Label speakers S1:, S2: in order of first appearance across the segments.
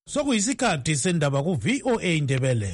S1: Sokuyisikhathi sendaba ku-VOA Indebele.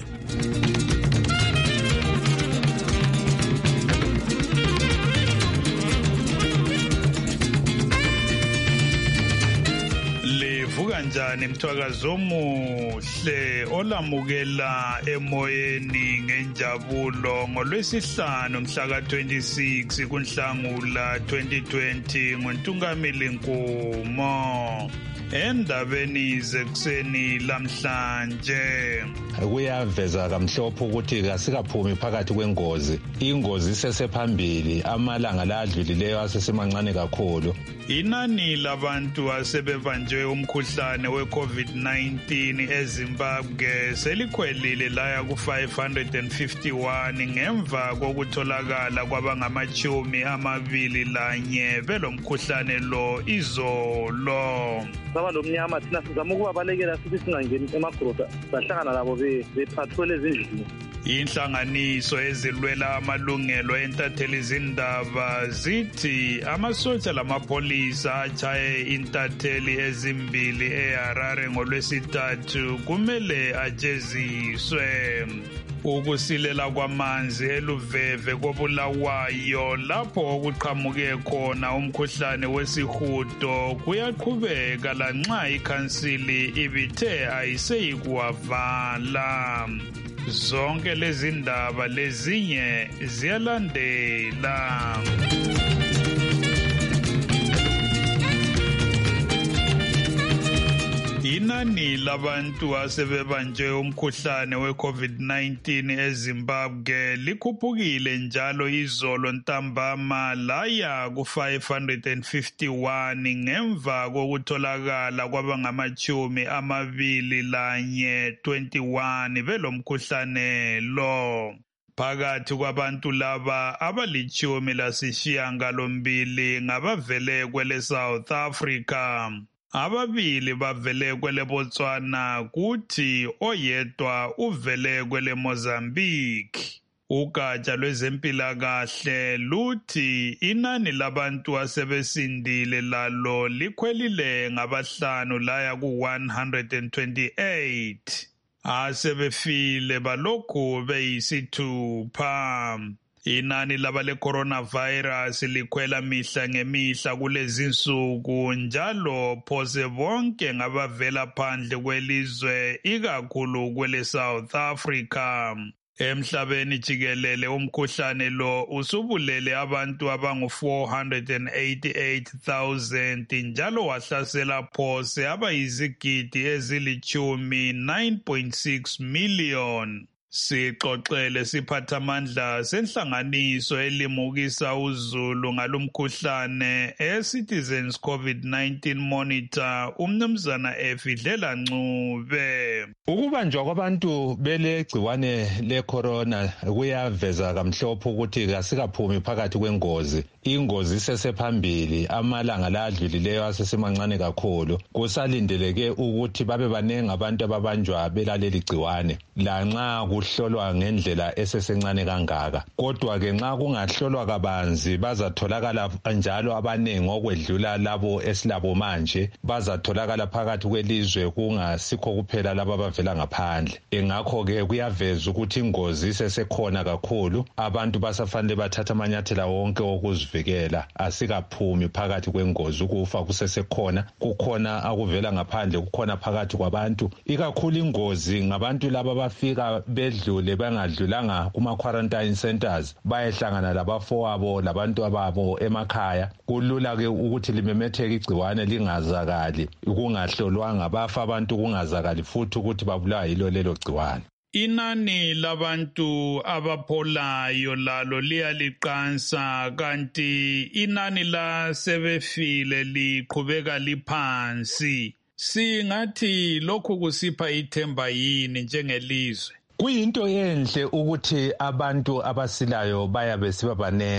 S1: Livuka njani mthwakazo omuhle olamukela emoyeni ngenjabulo ngolwesihlanu mhla ka-26 kuNhlangula 2020 nguNtungamili Nkumo. Endabeni zekuseni lamhlanje
S2: kuyaveza kamhlophe ukuthi kasikaphumi phakathi kwengozi. Ingozi isesephambili, amalanga la adlulileyo asesemancane kakhulu.
S1: Inani labantu asebebanjwe umkhuhlane we-COVID-19 eZimbabwe selikhwelile laya ku-551 ngemva kokutholakala kwabangama-21 belomkhuhlane lo izolo.
S3: Lomnyama thina sizama ukubabalekela sithi singangeni emagorofa sahlangana labo bephathole ezindlini.
S1: Inhlanganiso ezilwela amalungelo entatheli zindaba zithi amasotsha lamapolisa achaye intatheli ezimbili eHarare ngolwesithathu kumele ajeziswe. Ukusilela kwamanzi eluveve koBulawayo lapho okuqhamuke khona umkhuhlane wesihudo kuyaqhubeka lanxa ikhansili ibithe ayiseyikuwavala. Zonke lezi ndaba lezinye ziyalandela. Inani labantu asebebanjwe umkhuhlane we-COVID-19 eZimbabwe likhuphukile njalo izolo ntambama laya ku-551 ngemva kokutholakala kwabangama-21 belomkhuhlane lo. Phakathi kwabantu laba abali-12 ngabavele kwele South Africa. Ababili bavele kwele Botswana kuthi oyedwa uvele kwele Mozambique. Ugatsha lwezempilakahle luthi inani labantu asebesindile lalo likhwelile ngabahlanu laya ku-128. Asebefile balokhu beyisithupha. Inani labale coronavirus likhwela mihla ngemihla kulezi nsuku njalo phose bonke ngabavela phandle kwelizwe ikakhulu kwele South Africa. Emhlabeni jikelele umkhuhlane lo usubulele abantu abangu-488,000 njalo wahlasela phose abayizigidi ezili-9.6 million. Sixoxele siphathamandla senhlanganiso elimukisa uzulu ngalumkhuhlane eCitizens COVID-19 Monitor umnumzana Efidlela Ncube.
S2: Ukubanjwa kwabantu belegciwane le-corona kuyaveza kamhlophe ukuthi kasikaphumi phakathi kwengozi. Ingozi isesephambili, amalanga la adlulileyo asesemancane kakhulu. Kusalindeleke ukuthi babe banengi abantu ababanjwa belaleli gciwane lanxa kuhlolwa ngendlela esesencane kangaka. Kodwa-ke nxa kungahlolwa kabanzi bazatholakala njalo abanengi okwedlula labo esilabo manje. Bazatholakala phakathi kwelizwe kungasikho kuphela labo abavela ngaphandle. Ngakho-ke kuyaveza ukuthi ingozi isesekhona kakhulu. Abantu basafanele bathatha amanyathela wonke okuzivikela. Asikaphumi phakathi kwengozi, ukufa kusesekhona. Kukhona akuvela ngaphandle, kukhona phakathi kwabantu. Ikakhulu ingozi ngabantu laba bafika bedlule bangadlulanga kuma-quarantine centers bayehlangana labafowabo labantu ababo emakhaya. Kulula-ke ukuthi limemetheke igciwane lingazakali, kungahlolwanga bafa abantu kungazakali futhi ukuthi babulawa yilo lelo gciwane.
S1: Inani labantu abapholayo lalo liyaliqansa kanti inani la sebefile liqhubeka liphansi. Singathi lokhu kusipha ithemba yini njengelizwe?
S2: Kuyinto enhle ukuthi abantu abasilayo bayabe siba banengi.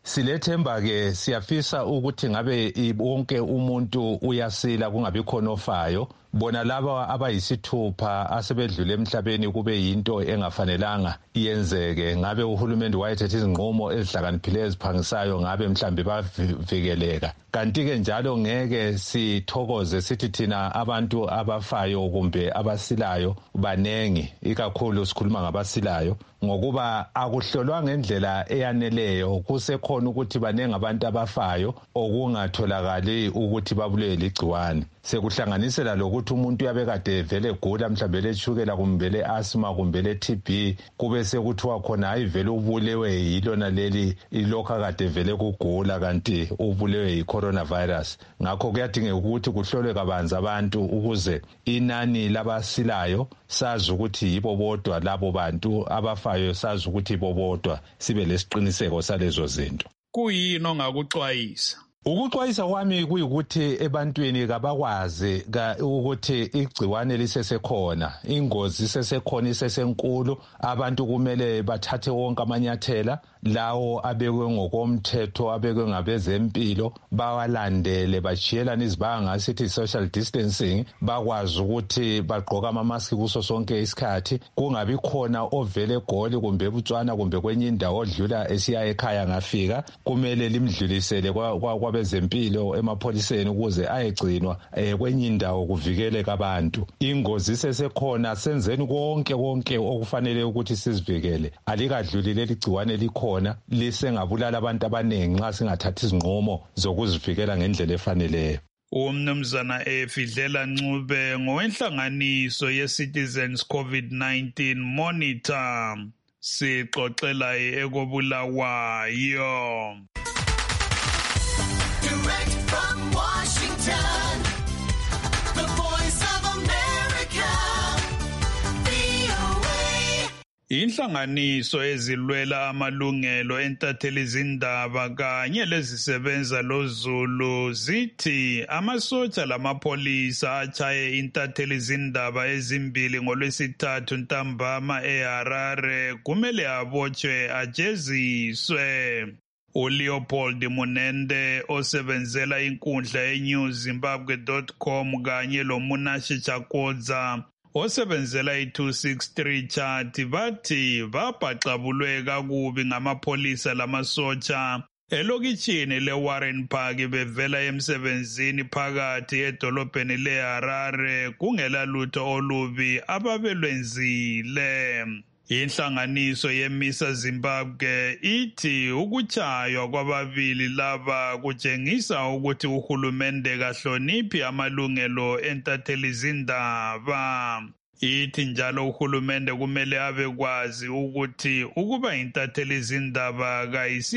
S2: Silethemba ke siyafisa ukuthi ngabe wonke umuntu uyasila kungabi khona ofayo. Bona laba abayisithupha asebedlule emhlabeni kube yinto engafanelanga iyenzeke. Ngabe uhulumende wayethethe izinqumo ezihlakaniphileyo eziphangisayo, ngabe mhlambe bavikeleka. Kanti-ke njalo ngeke sithokoze sithi thina abantu abafayo kumbe abasilayo banengi, ikakhulu sikhuluma ngabasilayo, ngokuba akuhlolwa ngendlela eyaneleyo. Kusekhona ukuthi banengi abantu abafayo okungatholakali ukuthi babulwe ligciwane. Sekuhlanganisela lokuthi umuntu uyabe kade vele egula, mhlawumbe letshukela kumbe le-asthma kumbe le-TB, kube sekuthiwa khona hayi vele ubulewe yilona leli ilokhu akade vele kugula kanti ubulewe yi-coronavirus. Ngakho kuyadingeka ukuthi kuhlolwe kabanzi abantu ukuze inani labasilayo sazi ukuthi yibo bodwa, labo bantu abafayo sazi ukuthi yibo bodwa, sibe lesiqiniseko salezo zinto.
S1: Kuyini ongakuxwayisa?
S2: Ukuxwayisa kwami kuyikuthi ebantwini kabakwazi ukuthi igciwane lisesekhona, ingozi isesekhona, isesenkulu. Abantu kumele bathathe wonke amanyathela lawo abekwe ngokomthetho, abekwe ngabezempilo, bawalandele, bajiyelane izibanga, sithi social distancing, bakwazi ukuthi bagqoka amamaski kuso sonke isikhathi. Kungabi khona ovele eGoli kumbe eButswana kumbe kwenye indawo odlula esiya ekhaya ngafika, kumele limdlulisele kwabezempilo emapholiseni ukuze ayegcinwa kwenye indawo kuvikeleke abantu. Ingozi isesekhona, senzeni konke okufanele ukuthi sizivikele. Alikadluli leli gciwane likhona, lisengabulala abantu abaningi nxa singathathi izinqumo zokuzivikela ngendlela efaneleyo.
S1: Umnumzana Efidlela Ncube ngowenhlanganiso ye-Citizens COVID-19 Monitor, sixoxela ekobulawayo.
S4: Direct from Washington, the Voice of America, VOA.
S1: Inhlanganiso ezilwela amalungelo entatheli izindaba kanye lezisebenza loZulu zithi amasotsha lamapolisa achaye intatheli izindaba ezimbili ngolwesithathu ntambama eHarare kumele abotshwe ajeziswe. uLeopold Munende osebenzela inkundla yeNewZimbabwe.com kanye loMunashe Chakodza osebenzela i263 chat bathi babhaxabulwe kakubi ngamapolisa lamasotsha elokitshini leWarren Park bevela emsebenzini phakathi edolobheni leHarare kungela lutho olubi ababelwenzile. Inhlanganiso yeMisa Zimbabwe ithi ukutshaywa kwababili laba kutshengisa ukuthi uhulumende kahloniphi amalungelo entatheli izindaba. Ithi njalo uhulumende kumele abekwazi ukuthi ukuba intatheli izindaba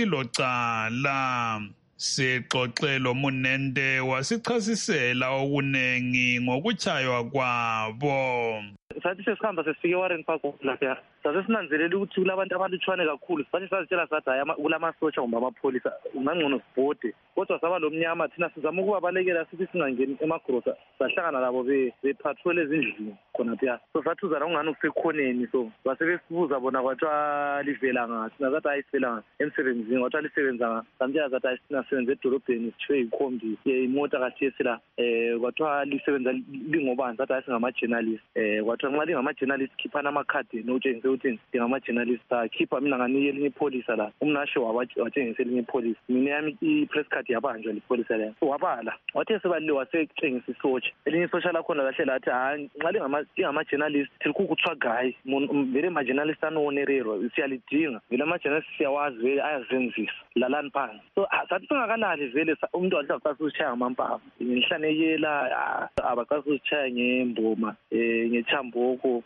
S1: kayisilocala. Sixoxelo Munende wasichasisela okunengi ngokutshaywa kwabo.
S3: Sathi sesihamba sesifike eWarren Park lapha sasesinanzelela ukuthi kulabantu abalutshwane kakhulu. Sathi sazitshela sathi hayi kulamasotsha kumbe amapholisa ungangcono sibhode, kodwa saba lomnyama thina sizama ukubabalekela sithi singangeni emagrosa sahlangana labo bepatrol ezindlini khonapha. So sathuzana ungani kusekhoneni, so basebesibuza bona kwathiwa livela ngathi. Thina sathi hayi sivela ngathi emsebenzini, kwathiwa lisebenza ngathi. Samtshela sathi hayi sina sebenza edolobheni sithiwe yikhombi imota kathesi la kwathiwa lisebenza lingobani. Sathi hayi singama-journalist. Kwathiwa nxa lingama-journalist khiphana amakhadi notshengise ukuthi ngingama-journalist. Khipha mina nganike elinye ipholisa la. Umnashe watshengisa elinye ipholisa. Mina yami i-press card yabanjwa lipholisa la. Wabala. Wathe sebalile wasetshengisa isotsha. Elinye isotsha lakhona lahle lathi hayi nxa lingama-journalist tilikukuthwa gayi. Vele ama-journalist anonererwa siyalidinga. Vele ama-journalist siyawazi vele ayazenzisa. Lalani phansi. So sathi singakalali vele umuntu wathi asasishaya ngamampama. Ngenhlanekela abasasishaya ngemboma ngechamboko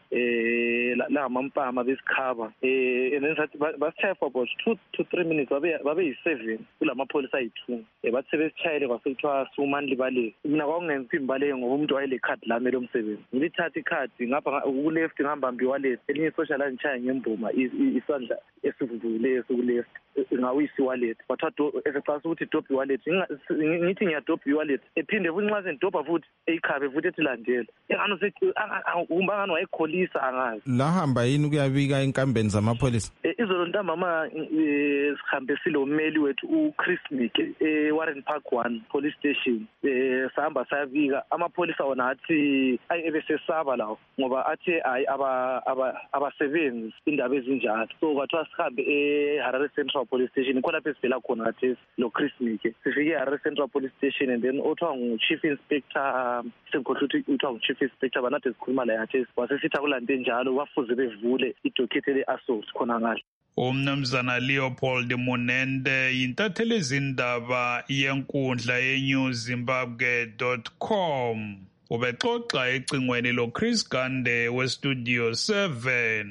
S3: lamampama besikhaba. And then sathi basishaya for about 2 to 3 minutes babe yi7 kulamapholisa ayi2. Bathi sebesishayele kwasekuthiwa sumani libale. Mina kwakungenzi imbaleke ngoba umuntu wayele card lami lomsebenzi. Ngilithatha ikhadi ngapha ku-left ngihamba mbiwallet. Elinye isosha la ngishaya ngemboma isandla esivuvukileyo soku-left ngawisi wallet. Kwathiwa esecasa ukuthi dope wallet. Ngithi ngiyadope i-wallet ephinde futhi nxa sengidobha futhi eyikhabe futhi ethi landela. Engano umbangano wayekholisa angazi.
S5: Lahamba yini siyabika enkambeni zamapholisa?
S3: Izolo ntambama sihambe silomeli wethu uChris Mike eWarren Park 1 police station. Sahamba sayabika amapholisa wona athi ebesesaba lawo ngoba athi abasebenzi indaba ezinjalo. So kwathiwa sihambe eHarare Central Police Station khona lapho esivela khona athi lo Chris Mike. Sifike eHarare Central Police Station and then othiwa ngu-Chief Inspector sekhohluthi uthiwa ngu-Chief Inspector banade sikhuluma la yathi wasesithi akulande njalo bafuze bevule idokhethe le-assault khona ngale.
S1: Umnumzana Leopold Munende yintatheli izindaba yenkundla yeNewZimbabwe.com ubexoxa ecingweni lo Chris Gande weStudio 7.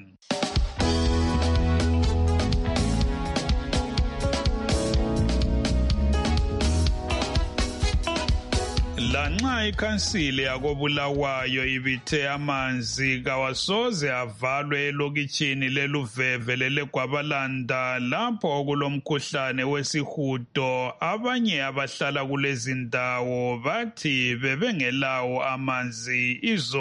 S1: Lanxa ikhansili yakobulawayo ibithe amanzi kawasoze avalwe elokitshini leluveve lelegwabalanda lapho kulomkhuhlane wesihudo, abanye abahlala kulezi ndawo bathi bebengelawo amanzi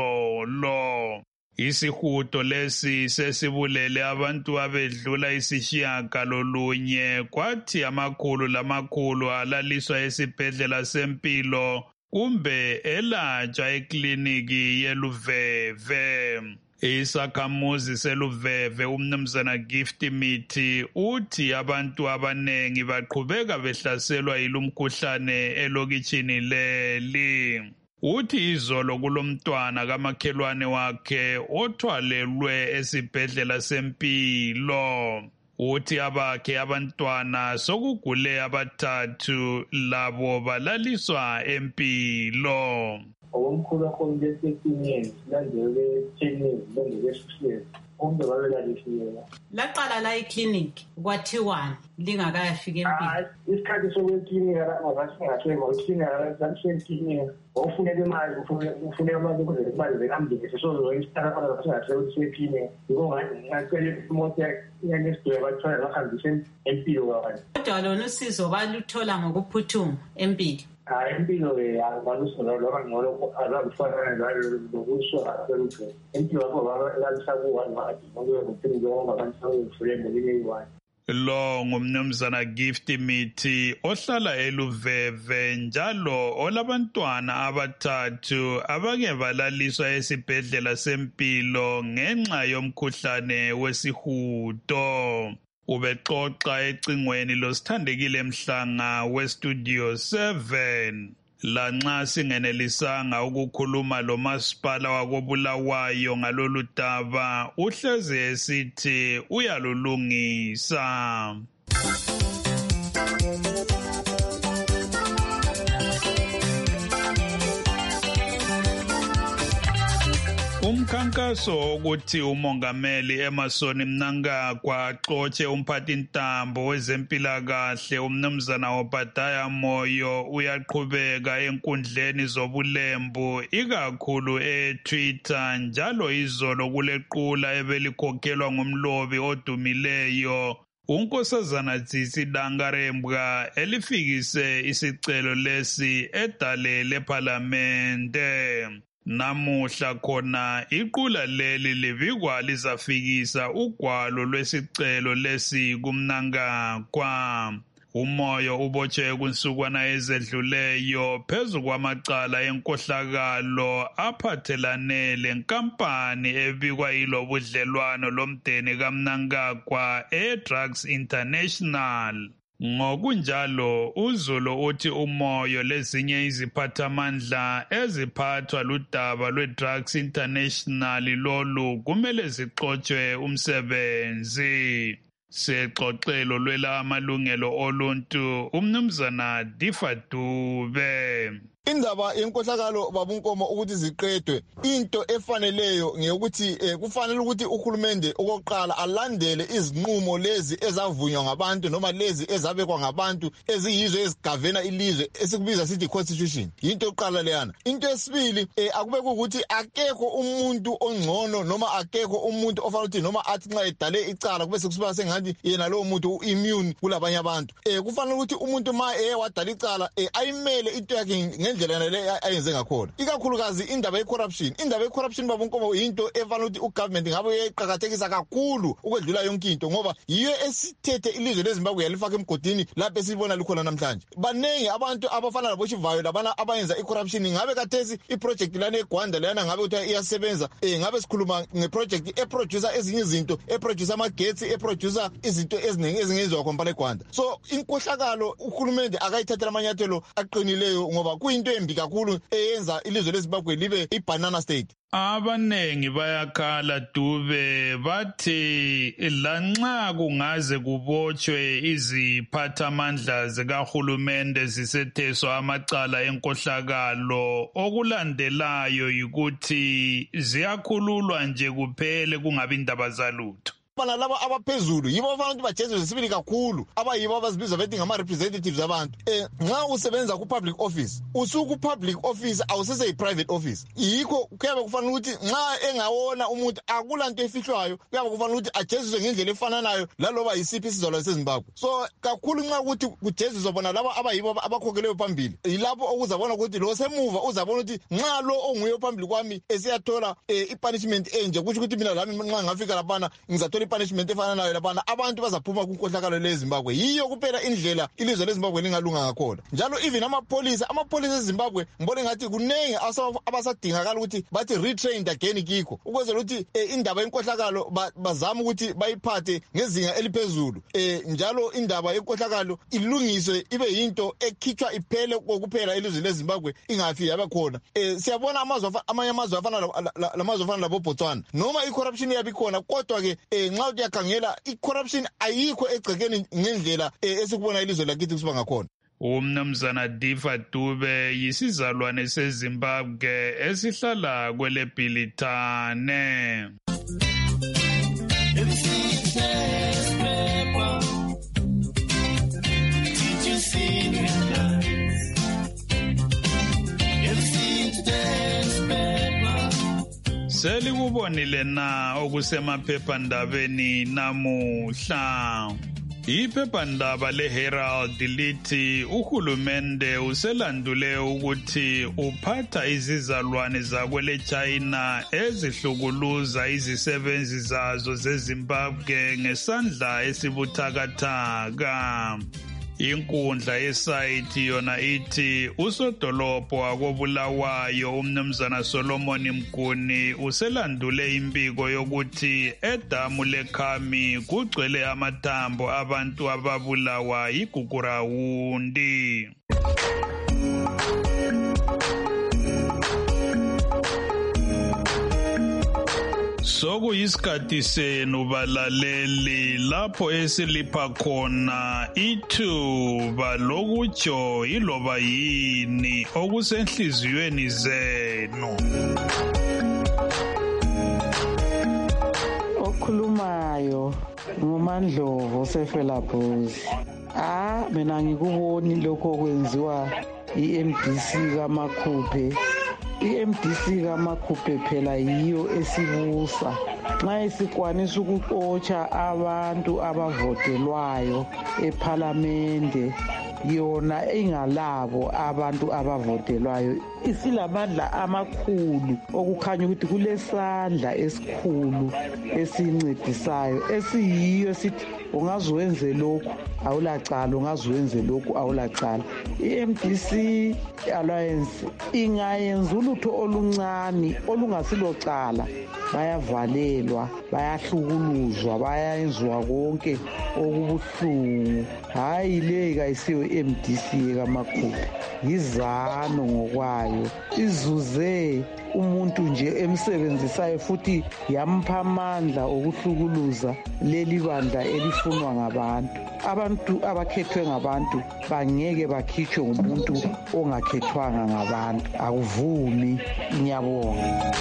S1: izolo. Isihudo lesi sesibulele abantu abedlula isishiyagalolunye, kwathi amakhulu lamakhulu alaliswa esibhedlela sempilo kumbe elatshwa ekliniki yeluveve. Isakhamuzi seluveve umnumzana Gift Mithi uthi abantu abanengi baqhubeka behlaselwa yilumkhuhlane elokitshini leli. Uthi izolo kulomntwana kamakhelwane wakhe othwalelwe esibhedlela sempilo. Uthi abakhe abantwana sokugule abathathu labo balaliswa empilo.
S6: Omkhulu wakhona besekinini landele ekinini landele esifile onke babelalisiwe.
S7: Laqala la eclinic kwathiwani lingakafika empilo.
S6: Isikhathi sokweklinika lapho ngasingathwe ngoklinika lasemklinika ofuneka imali ufuneka imali ukuze imali zeambulance sozoyisithatha khona ngasingathwe ukuthi seklinika ngicela imoto yanesidwe bathwala bahambise empilo kwabanye.
S7: Kodwa lona usizo baluthola ngokuphuthuma empilo.
S6: Empilo abalusolo loba ngolo azabufana lokuswa selugwe empilo lapho balalisa kuwa ngathi ngoba ngophinda ngoba abantu bafulele ngeyiwani.
S1: Lo ngumnumzana Gift Mithi ohlala eluveve njalo olabantwana abathathu abake balaliswa esibhedlela sempilo ngenxa yomkhuhlane wesihudo. Ubexoxa ecingweni losithandekile Mhlanga weStudio 7. Lanxa singenelisanga ukukhuluma lo masipala wakobulawayo ngalolu daba, uhleze esithi uyalulungisa. Umkhankaso wokuthi umongameli Emmerson Mnangagwa axotshe umphathintambo wezempilakahle umnumzana Obadiah Moyo uyaqhubeka enkundleni zobulembu ikakhulu eTwitter, njalo izolo kulequla ebelikhokhelwa ngumlobi odumileyo uNkosazana Tsitsi Dangarembga elifikise isicelo lesi edale leParlamente. Namuhla khona iqula leli libikwa lizafikisa ugwalo lwesicelo lesi kuMnangagwa. Umoyo ubotshwe kunsukwana ezedluleyo phezu kwamacala enkohlakalo aphathelane lenkampani ebikwa yilobudlelwano lomdeni kaMnangagwa eDrugs International. Ngokunjalo uZulu uthi umoyo lezinye iziphathamandla eziphathwa ludaba lweDrugs International lolu kumele zixotshwe umsebenzi. Sexoxelo lwela amalungelo oluntu umnumzana Difa Dube.
S8: Indaba yenkohlakalo babunkomo ukuthi ziqedwe, into efaneleyo ngeyokuthi kufanele ukuthi uhulumende okoqala alandele izinqumo lezi ezavunywa ngabantu noma lezi ezabekwa ngabantu eziyizo ezigavena ilizwe esikubiza sithi constitution. Into yokuqala leyana. Into yesibili akube ukuthi akekho umuntu ongcono noma akekho umuntu ofanele ukuthi noma athi nxa edale icala kube sekusiba sengathi yena lo muntu immune kulabanye abantu. Kufanele ukuthi umuntu ma wadala icala ayimele into yakhe ngendlela le ayenze ngakhona ikakhulukazi indaba ye-corruption babunkomo into efanele ukuthi ugovernment ngabe uyayiqakathekisa kakhulu ukwedlula yonke into ngoba yiyo esithethe ilizwe leZimbabwe yalifaka emgodini lapho esibona likhona namhlanje baningi abantu abafana labo Chivayo labana abayenza i-corruption ngabe kathesi i-project lana eGwanda lana ngabe ukuthi iyasebenza ngabe sikhuluma ngeproject eproducer ezinye izinto eproducer amagetsi eproducer izinto eziningi ezingenziwa khompana eGwanda so inkohlakalo uhulumende akayithathela amanyathelo aqinileyo ngoba kuyinto embi kakhulu eyenza ilizwe leZimbabwe libe i-banana state.
S1: Abanengi bayakhala Dube bathi lanxa kungaze kubotshwe iziphathamandla zikahulumende zisetheswa amacala enkohlakalo okulandelayo yikuthi ziyakhululwa nje kuphele kungabi indaba zalutho.
S8: Bana laba abaphezulu yibo abantu bajezwe sibili kakhulu abayibo abazibiza bethi ngama representatives abantu nxa usebenza ku public office usuku public office awusese yi private office yikho kuyabe kufanele ukuthi nxa engawona umuntu akulanto efihlwayo kuyabe kufanele ukuthi ajezwe ngendlela efananayo laloba yisiphi isizalwane seZimbabwe so kakhulu nxa ukuthi kujezwe bona laba abayibo abakhokheleyo phambili yilapho okuzabona ukuthi lo semuva uzabona ukuthi nxa lo onguye phambili kwami esiyathola ipunishment enje kuthi ukuthi mina lami nxa ngafika lapana ngizathola punishment efana nayo lapana abantu bazaphuma kunkohlakalo leZimbabwe yiyo kuphela indlela ilizwe leZimbabwe lingalunga ngakhona njalo even amapolisa eZimbabwe ngibone ngathi kunengi abasadingakala ukuthi bathi retrained again kikho ukwenzela ukuthi indaba yenkohlakalo bazama ukuthi bayiphathe ngezinga eliphezulu njalo indaba yenkohlakalo ilungiswe ibe yinto ekhitshwa iphele kokuphela ilizwe leZimbabwe ingafi yabe khona siyabona amanye amazwe afana lamazwe afana labo Botswana noma i-corruption yabikhona kodwa ke nxa uyakhangela i-corruption ayikho egcekeni ngendlela esikubona ilizwe lakithi kusiba ngakhona.
S1: Umnumzana Difa Dube yisizalwane seZimbabwe esihlala kwele Bhilitane. Selikubonile na okusemaphephandabeni namuhla. Iphephandaba leHerald lithi uhulumende uselandule ukuthi uphatha izizalwane zakwele China ezihlukuluza izisebenzi zazo zeZimbabwe ngesandla esibuthakathaka. Inkundla yesayithi yona ithi usodolopho wakobulawayo umnumzana Solomon Mguni uselandule impiko yokuthi edamu leKhami kugcwele amathambo abantu ababulawa igugurawundi. Sokuyisikhathi senu balaleli lapho esilipha khona ithuba lokutsho iloba yini okusenhliziyweni zenu.
S9: Okhulumayo nguMandlovu Sefelabhozi. Mina ngikuboni lokho kwenziwa iMDC kaMakhuphe. iMDC kaMakhuphe phela yiyo esibusa nxa isikwanisa ukuxotsha abantu abavotelwayo eParliament yona ingalabo abantu abavotelwayo isilamandla amakhulu okukhanya ukuthi kulesandla esikhulu esincedisayo esiyiyo sithi ungaziwenze lokhu awulacala ungaziwenze lokhu awulacala. iMDC Alliance ingayenza ulutho oluncane olungasilocala bayavalelwa bayahlukuluzwa bayayenziwa konke okubuhlungu. Hayi le kayisiyo iMDC kaMakhuphe yizano ngokwayo izuze umuntu nje emsebenzisayo futhi yampha amandla okuhlukuluza leli bandla elifunwa ngabantu. Abantu abakhethwe ngabantu bangeke bakhitshwe ngumuntu ongakhethwanga ngabantu. Akuvumi. Ngiyabonga.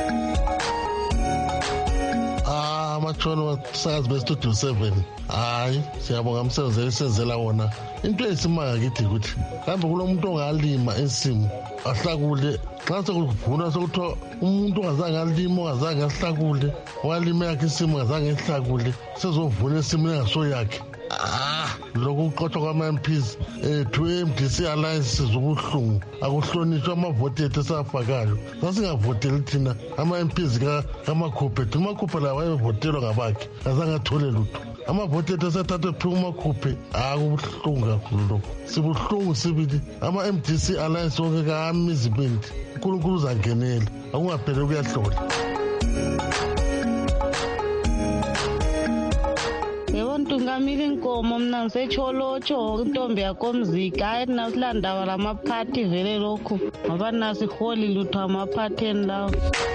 S10: Amatsholo wasakazi bestudio 7 hayi siyabonga umsebenzi esenzela wona. Into esimanga kithi ukuthi kambe kulomuntu ongalima ensimu ahlakule xa sekuvuna sekuthiwa umuntu ongazange alima ongazange ahlakule walima yakhe isimu ongazange ehlakule sezovuna esimu engaso yakhe lokuqothwa kwama-MPs to MDC alliance zobuhlungu akuhlonishwa amavoti ethu esawafakayo. Sasingavoteli thina ama-MPs kamakhuphe ethi umakhuphe lawo wayevotelwa ngabakhe azange athole lutho. Amavoti ethu esethathe phi umakhuphe akubuhlungu kakhulu lokho. Sibuhlungu sibili ama-MDC alliance wonke kamizibindi uNkulunkulu uzangenela akungapheli kuyahlola.
S11: Ngamile inkomo mina ngisecholotsho intombi yakomzika hayi nasilanda lamaphathi vele lokho ngoba nasiholi lutho amaphatheni lawo.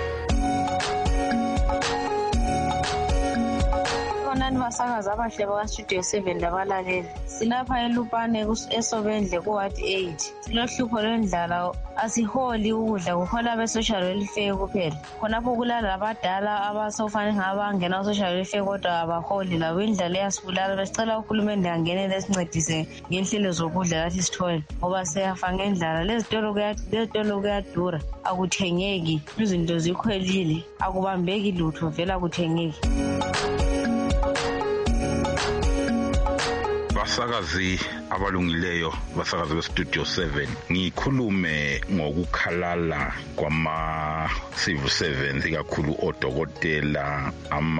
S12: Bonani basakaza abahle baka-Studio 7 labalaleli. Silapha eLupane eSobendle ku-Ward 8. Silohlupho lwendlala, asiholi ukudla, kuhola be-social welfare kuphela. Khonapho kulala abadala abasofanele ngabangena ku-social welfare kodwa abaholi labo. Indlala iyasibulala. Besicela uhulumende angenele esincedise ngenhlelo zokudla lathi sithole ngoba siyafa ngendlala. Lezitolo kuyadura, akuthengeki, izinto zikhwelile, akubambeki lutho vele akuthengeki.
S13: Basakazi abalungileyo basakazi beStudio 7 ngikhulume ngokukhalala kwama-civil servants ikakhulu odokotela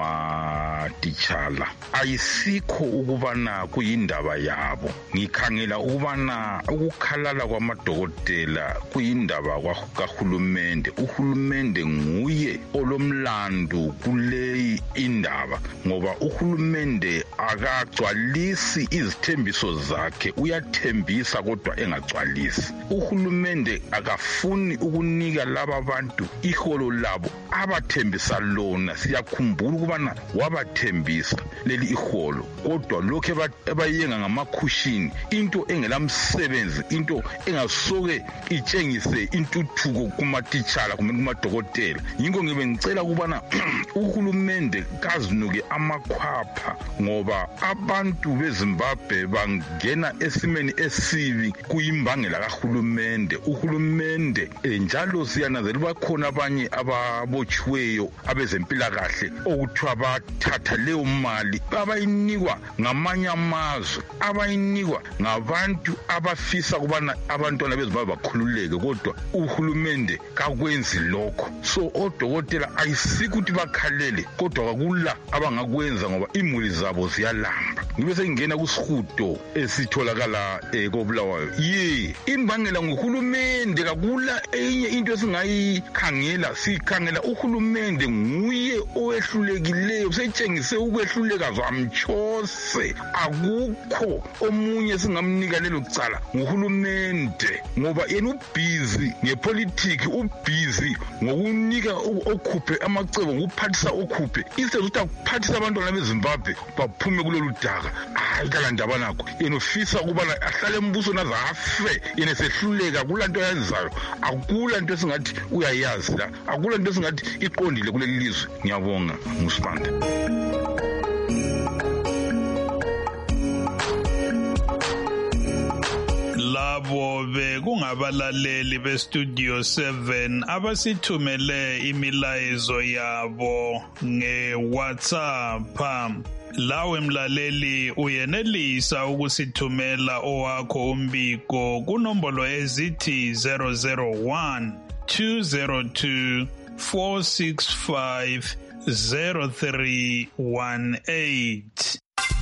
S13: amatitshala. Ayisikho ukubana kuyindaba yabo, ngikhangela ukubana ukukhalala kwamadokotela kuyindaba kahulumende. Uhulumende nguye olomlandu kuleyi indaba ngoba uhulumende akagcwalisi izithembiso zakhe, uyathembisa kodwa engagcwalisi. Uhulumende akafuni ukunika laba bantu iholo labo abathembisa lona. Siyakhumbula ukubana wabathembisa leli iholo kodwa lokho abayenga ngamakhushini, into engelamsebenzi, into engasoke itshengise intuthuko kumatitshala kumbe kumadokotela. Yingo ngibe ngicela ukubana uhulumende kazinuke amakhwapha ngoba abantu beZimbabwe bangena esimeni esibi kuyimbangela kahulumende. Uhulumende njalo siyanazela bakhona abanye ababotshiweyo abezempilakahle okuthiwa bathatha leyo mali abayinikwa ngamanye amazwe, abayinikwa ngabantu abafisa ukubana abantwana beZimbabwe bakhululeke, kodwa uhulumende kakwenzi lokho. So odokotela ayisikho ukuthi bakhalele kodwa kakula abangakwenza ngoba imuli zabo ziyalamba. Ngibe sengingena kusihudo esitholakala koBulawayo. Imbangela nguhulumende, kakula enye into esingayikhangela. Sikhangela uhulumende nguye owehlulekileyo, setshengise ukwehluleka zamtshose. Akukho omunye singamnika lelo cala nguhulumende ngoba yena ubhizi ngepolitiki, ubhizi ngokunika okhuphe amacebo, ngokuphathisa okhuphe instead ukuthi akuphathisa abantwana beZimbabwe baphume kulolu daka. Hayi kalandaba nakho yena ufisa ukubana ahlale embuso naze afe, yena sehluleka kulanto ayenzayo. Akula nto esingathi uyayazi la, akula nto esingathi iqondile kuleli lizwe. Ngiyabonga ngusibanda.
S1: Labo bekungabalaleli beStudio 7 abasithumele imilayezo yabo ngeWhatsApp. Lawe mlaleli uyenelisa ukusithumela owakho umbiko kunombolo ezithi 001 202 465 0318.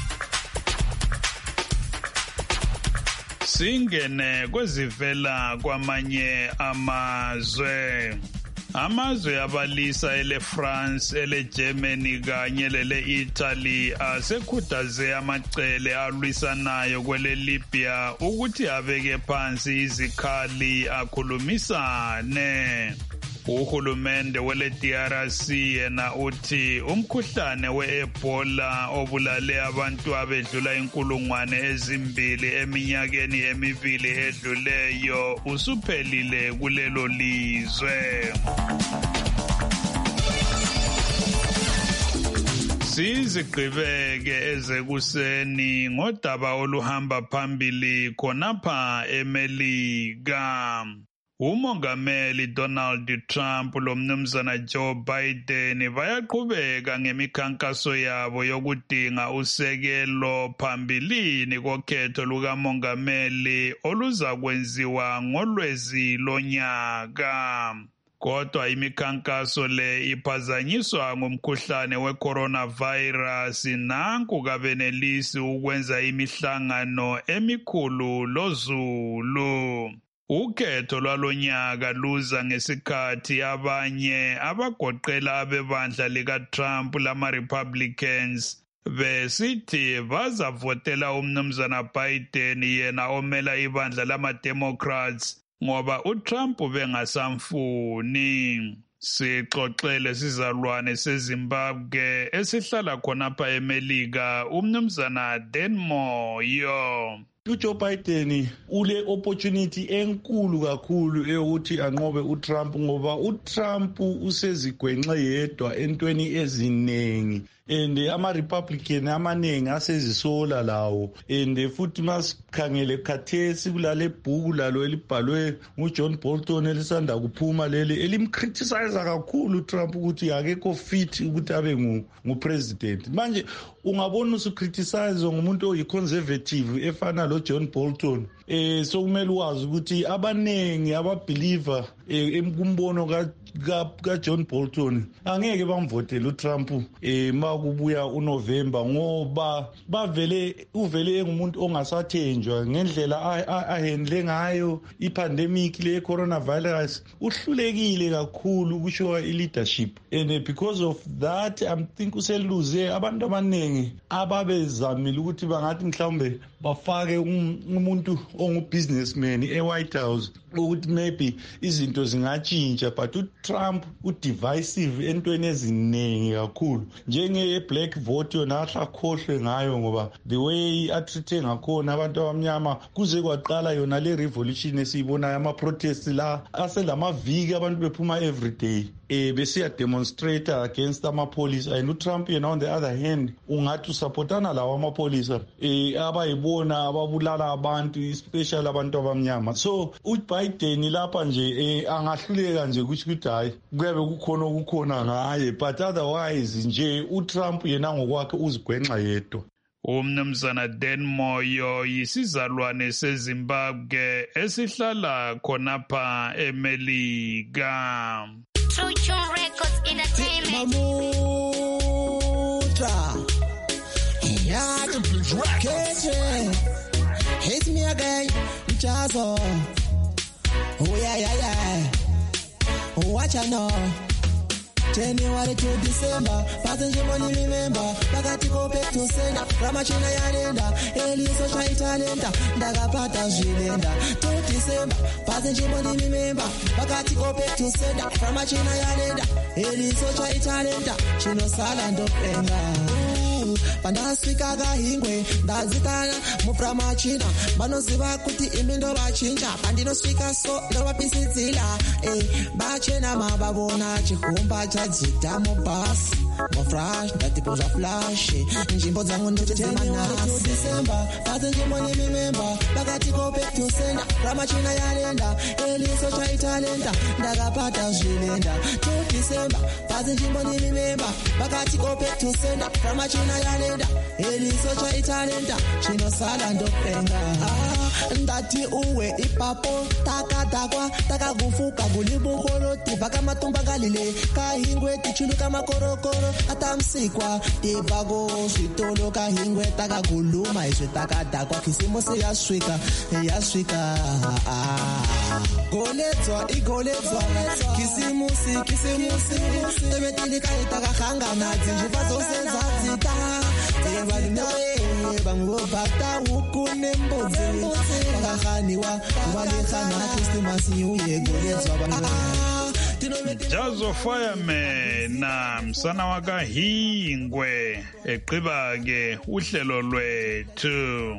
S1: Singene kwezivela kwamanye amazwe. Amazwe abalisa eleFrance, eleGermany kanye lele-Italy asekhuthaze amacele alwisanayo kwele-Libya ukuthi abeke phansi izikhali akhulumisane. Uhulumende wele-DRC yena uthi umkhuhlane we-Ebola obulale abantu abedlula 2,000 eminyakeni emibili edluleyo usuphelile kulelo lizwe. Sizigqibeke ezekuseni ngodaba oluhamba phambili khonapha eMelika. umongameli Donald Trump lomnumzana Joe Biden bayaqhubeka ngemikhankaso yabo yokudinga usekelo phambilini kokhetho lukamongameli oluzakwenziwa ngoLwezi lonyaka. Kodwa imikhankaso le iphazanyiswa ngumkhuhlane we-coronavirus nanku kabenelisi ukwenza imihlangano emikhulu lozulu. Ukhetho lwalonyaka luza ngesikhathi abanye abagoqela abebandla likaTrump lama-Republicans besithi bazavotela umnumzana Biden yena omela ibandla lama-Democrats ngoba uTrump bengasamfuni. Sixoxele sizalwane seZimbabwe esihlala khonapha eMelika umnumzana Denmoyo.
S14: uJoe Biden ule opportunity enkulu kakhulu eyokuthi anqobe uTrump ngoba uTrump usezigwenxe yedwa entweni ezinengi and ama-Republican amaningi asezisola lawo and futhi masikhangele khathesi kulale bhuku lalo elibhalwe nguJohn Bolton elisanda kuphuma leli elimcriticize kakhulu uTrump ukuthi akekho fit ukuthi abe ngupresident. Manje ungabona usukriticize ngumuntu oyi-conservative efana loJohn Bolton. So kumele wazi ukuthi abaningi ababeliever kumbono kaJohn Bolton angeke bamvotele uTrump makubuya uNovember ngoba uvele engumuntu ongasathenjwa ngendlela ahandle ngayo ipandemic le coronavirus. Uhlulekile kakhulu ukushowa ileadership and because of that I think useluze abantu abaningi ababezamile ukuthi bangathi mhlawumbe bafake umuntu ongu-businessman e-White House ukuthi maybe izinto zingatshintsha, but uTrump udivisive entweni eziningi kakhulu njenge-black vote yona ahlakhohlwe ngayo ngoba the way atreate ngakhona abantu abamnyama kuze kwaqala yona le revolution esiyibonayo ama-protest la aselamaviki abantu bephuma everyday besiya demonstrate against amapolisa. And uTrump yena on the other hand ungathi usupportana lawo amapolisa abayibona ababulala abantu especially abantu abamnyama. So uBiden lapha nje angahluleka nje ukuthi hayi kuyabe kukhona ngaye, but otherwise nje uTrump yena ngokwakhe uzigwenxa yedwa.
S1: Umnumzana Denmoyo yisizalwane seZimbabwe esihlala khonapha eMelika.
S4: True Records Entertainment.
S15: Hit me again, Chazo. Oh yeah. Watch out now. January to December, passenger money remember. Pakati kope to senda, ramachina yanenda. Eliso chai talenta, ndagapata zilenda. To December, passenger money remember. Pakati kope to senda, ramachina yanenda. Eliso chai talenta, chino sala ndopenga. Pandasvika kahingwe ndazikana muframachina vanoziva kuti imi ndovachinja pandinosvika so ndovapisidzila vachena mavavona chihumba chadzita mubhasi muflash ndatipozva flash nzvimbo dzangu ndotemanasisemba pasenjimbo nemimemba pakati kopetusenda ramachina yarenda eliso chaitalenda ndakapata zvilenda 2 December pasenjimbo nemimemba pakati kopetusenda ramachina yarenda eliso chaitalenda chinosala ndopenga ndati uwe ipapo takadakwa takagufuka kulibukoloti pakamatumba galile kahingwe tichuluka makorokoro atamsikwa tibvago zvitolo kahingwe takaguluma izve takadakwa kisimusi yasvika goledzwa igoledzwa kisimusi tevetilikayi takahangana dzinjiva dzose dzadzita vangobhata huku nembudzi vakahaniwa kuvalekana kristimasi uye goledzwa
S1: Jazo Fireman na msana wakahingwe eqiba-ke uhlelo lwethu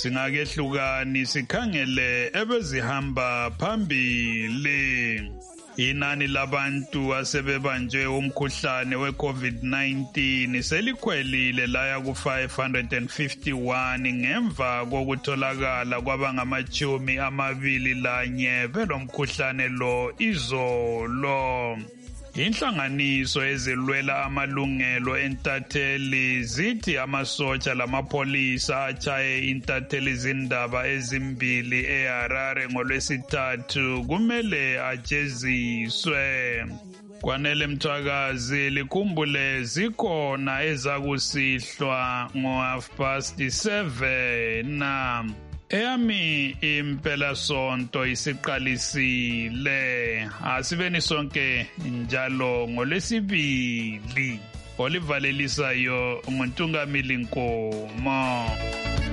S1: singakehlukani sikhangele ebezihamba phambili. Inani labantu asebebanjwe umkhuhlane we-COVID-19 selikhwelile laya ku-551 ngemva kokutholakala kwabangama-21 belomkhuhlane lo izolo. Inhlanganiso ezilwela amalungelo entatheli zithi amasotsha lamapholisa achaye intatheli zindaba ezimbili eHarare ngolwesithathu kumele ajeziswe. Kwanele Mthwakazi likhumbule zikhona ezakusihlwa ngo7:30. Eyami impela sonto isiqalisile. Asibeni sonke njalo ngolwesibili. Olivalelisayo nguNtungamili Nkomo.